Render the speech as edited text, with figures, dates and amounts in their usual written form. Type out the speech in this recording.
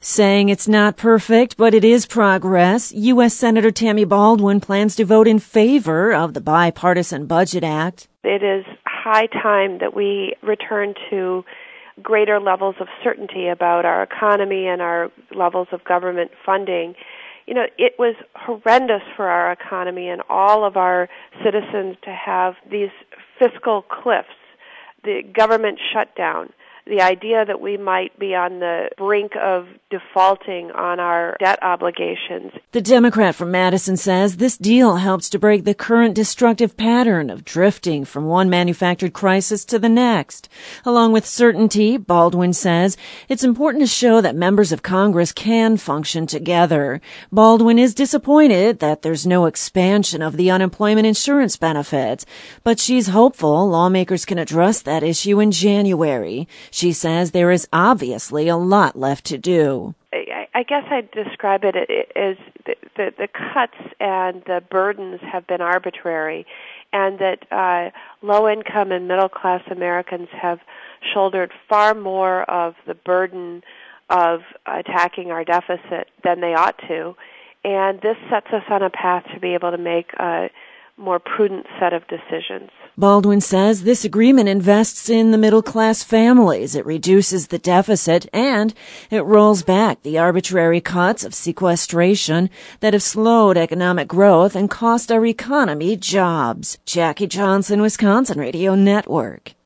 Saying it's not perfect, but it is progress, U.S. Senator Tammy Baldwin plans to vote in favor of the Bipartisan Budget Act. It is high time that we return to greater levels of certainty about our economy and our levels of government funding. You know, it was horrendous for our economy and all of our citizens to have these fiscal cliffs, the government shutdown, the idea that we might be on the brink of defaulting on our debt obligations. The Democrat from Madison says this deal helps to break the current destructive pattern of drifting from one manufactured crisis to the next. Along with certainty, Baldwin says it's important to show that members of Congress can function together. Baldwin is disappointed that there's no expansion of the unemployment insurance benefits, but she's hopeful lawmakers can address that issue in January. She says there is obviously a lot left to do. I guess I'd describe it as the cuts and the burdens have been arbitrary, and that low-income and middle-class Americans have shouldered far more of the burden of attacking our deficit than they ought to, and this sets us on a path to be able to make a more prudent set of decisions. Baldwin says this agreement invests in the middle-class families, it reduces the deficit, and it rolls back the arbitrary cuts of sequestration that have slowed economic growth and cost our economy jobs. Jackie Johnson, Wisconsin Radio Network.